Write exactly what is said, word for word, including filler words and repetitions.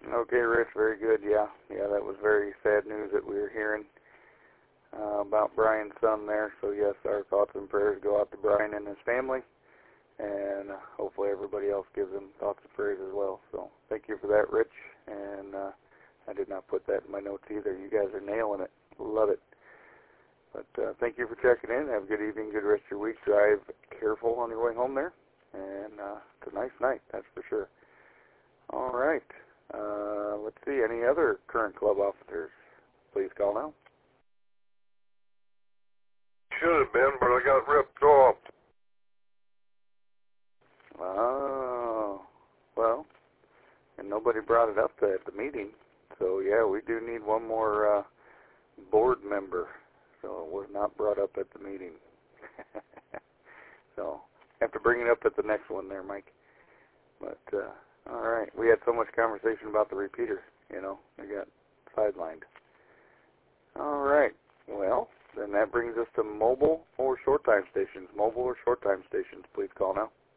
Okay, Rich, very good. Yeah, yeah, that was very sad news that we were hearing uh, about Brian's son there. So yes, our thoughts and prayers go out to Brian and his family, and uh, hopefully everybody else gives him thoughts and prayers as well. So thank you for that, Rich. And uh, I did not put that in my notes either. You guys are nailing it. Love it. But uh, thank you for checking in. Have a good evening, good rest of your week. Drive careful on your way home there, and uh, it's a nice night, that's for sure. All right. Uh, let's see, any other current club officers? Please call now. Should have been, but I got ripped off. Oh, well, and nobody brought it up at the meeting. So, yeah, we do need one more uh, board member. So it was not brought up at the meeting. So, have to bring it up at the next one there, Mike. But, uh, all right. We had so much conversation about the repeater, you know. We got sidelined. All right. Well, then that brings us to mobile or short time stations. Mobile or short time stations, please call now.